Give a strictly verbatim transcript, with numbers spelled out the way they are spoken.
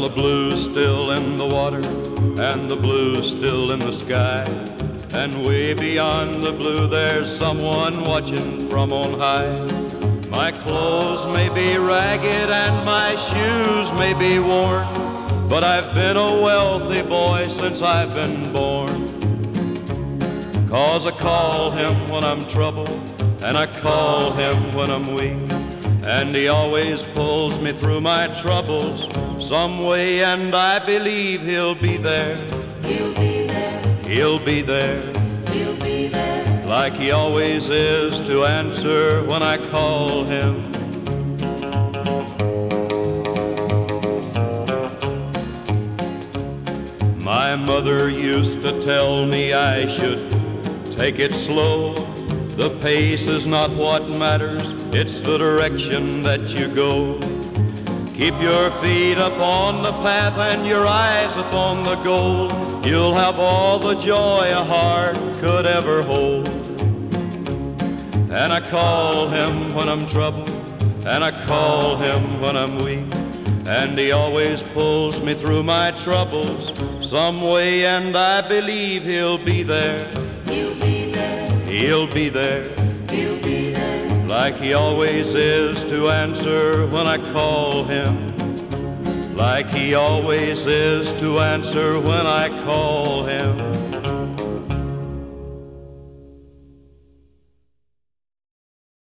the blue's still in the water, and the blue's still in the sky. And way beyond the blue there's someone watching from on high. My clothes may be ragged and my shoes may be worn, but I've been a wealthy boy since I've been born. 'Cause I call him when I'm troubled, and I call him when I'm weak, and he always pulls me through my troubles some way, and I believe he'll be there. He'll be there. He'll be there. He'll be there. Like he always is to answer when I call him. My mother used to tell me I should take it slow. The pace is not what matters, it's the direction that you go. Keep your feet up on the path and your eyes upon the goal. You'll have all the joy a heart could ever hold. And I call him when I'm troubled, and I call him when I'm weak, and he always pulls me through my troubles some way, and I believe he'll be there. He'll be there. He'll be there. He'll be there. Like he always is to answer when I call him. Like he always is to answer when I call him.